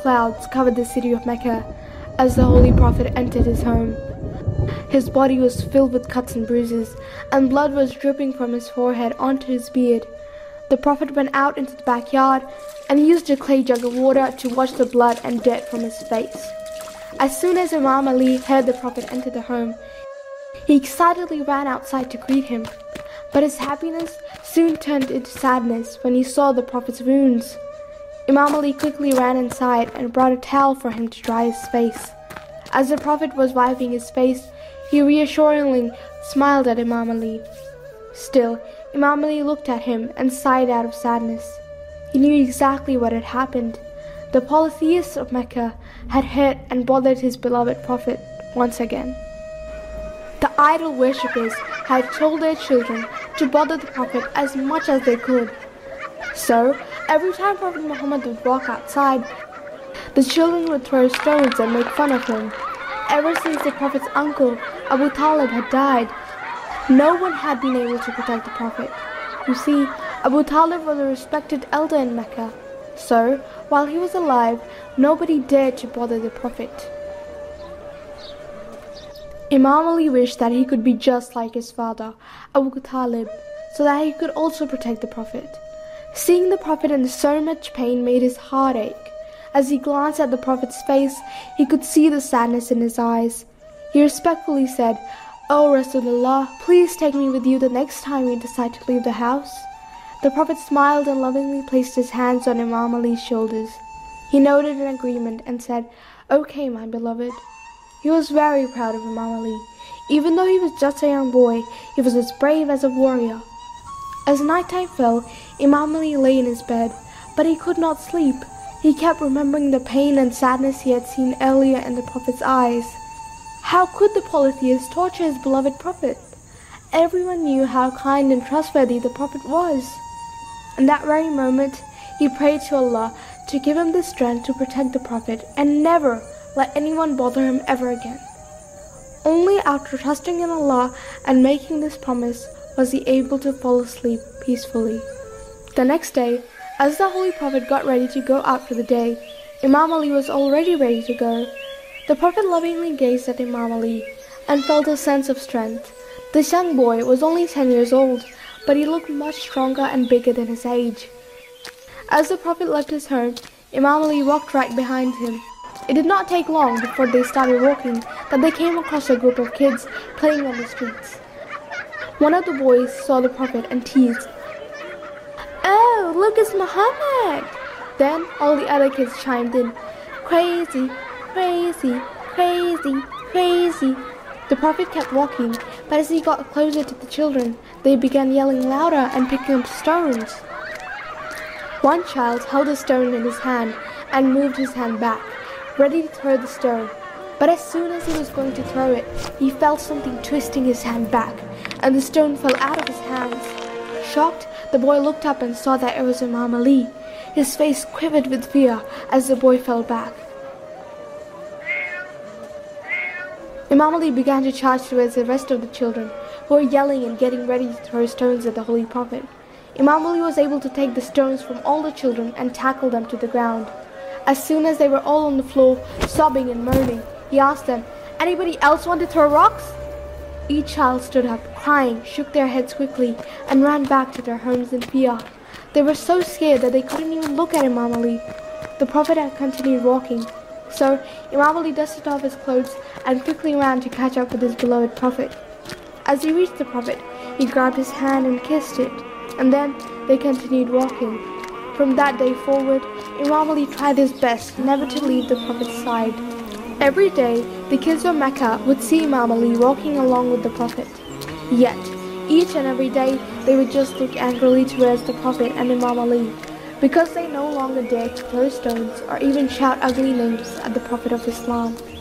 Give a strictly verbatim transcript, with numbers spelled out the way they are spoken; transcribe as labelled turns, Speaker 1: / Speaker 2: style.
Speaker 1: clouds covered the city of Mecca as the Holy Prophet entered his home. His body was filled with cuts and bruises, and blood was dripping from his forehead onto his beard. The Prophet went out into the backyard and used a clay jug of water to wash the blood and dirt from his face. As soon as Imam Ali heard the Prophet enter the home, he excitedly ran outside to greet him. But his happiness soon turned into sadness when he saw the Prophet's wounds. Imam Ali quickly ran inside and brought a towel for him to dry his face. As the Prophet was wiping his face, he reassuringly smiled at Imam Ali. Still, Imam Ali looked at him and sighed out of sadness. He knew exactly what had happened. The polytheists of Mecca had hurt and bothered his beloved Prophet once again. The idol worshippers had told their children to bother the Prophet as much as they could. So, every time Prophet Muhammad would walk outside, the children would throw stones and make fun of him. Ever since the Prophet's uncle, Abu Talib, had died, no one had been able to protect the Prophet. You see, Abu Talib was a respected elder in Mecca. So, while he was alive, nobody dared to bother the Prophet. Imam Ali wished that he could be just like his father, Abu Talib, so that he could also protect the Prophet. Seeing the Prophet in so much pain made his heart ache. As he glanced at the Prophet's face, he could see the sadness in his eyes. He respectfully said, "O Rasulullah, please take me with you the next time you decide to leave the house." The Prophet smiled and lovingly placed his hands on Imam Ali's shoulders. He nodded in agreement and said, "Okay, my beloved." He was very proud of Imam Ali. Even though he was just a young boy, he was as brave as a warrior. As nighttime fell, Imam Ali lay in his bed, but he could not sleep. He kept remembering the pain and sadness he had seen earlier in the Prophet's eyes. How could the polytheists torture his beloved Prophet? Everyone knew how kind and trustworthy the Prophet was. In that very moment, he prayed to Allah to give him the strength to protect the Prophet and never let anyone bother him ever again. Only after trusting in Allah and making this promise was he able to fall asleep peacefully. The next day, as the Holy Prophet got ready to go out for the day, Imam Ali was already ready to go. The Prophet lovingly gazed at Imam Ali and felt a sense of strength. This young boy was only ten years old, but he looked much stronger and bigger than his age. As the Prophet left his home, Imam Ali walked right behind him. It did not take long before they started walking that they came across a group of kids playing on the streets. One of the boys saw the Prophet and teased, "Oh, look, it's Muhammad!" Then all the other kids chimed in, "Crazy, crazy, crazy, crazy." The Prophet kept walking, but as he got closer to the children, they began yelling louder and picking up stones. One child held a stone in his hand and moved his hand back, ready to throw the stone. But as soon as he was going to throw it, he felt something twisting his hand back, and the stone fell out of his hands. Shocked, the boy looked up and saw that it was Imam Ali. His face quivered with fear as the boy fell back. Imam Ali began to charge towards the rest of the children, who were yelling and getting ready to throw stones at the Holy Prophet. Imam Ali was able to take the stones from all the children and tackle them to the ground. As soon as they were all on the floor, sobbing and moaning, he asked them, "Anybody else want to throw rocks?" Each child stood up, crying, shook their heads quickly, and ran back to their homes in fear. They were so scared that they couldn't even look at Imam Ali. The Prophet had continued walking. So Imam Ali dusted off his clothes and quickly ran to catch up with his beloved Prophet. As he reached the Prophet, he grabbed his hand and kissed it, and then they continued walking. From that day forward, Imam Ali tried his best never to leave the Prophet's side. Every day, the kids of Mecca would see Imam Ali walking along with the Prophet. Yet, each and every day, they would just look angrily towards the Prophet and Imam Ali, because they no longer dared to throw stones or even shout ugly names at the Prophet of Islam.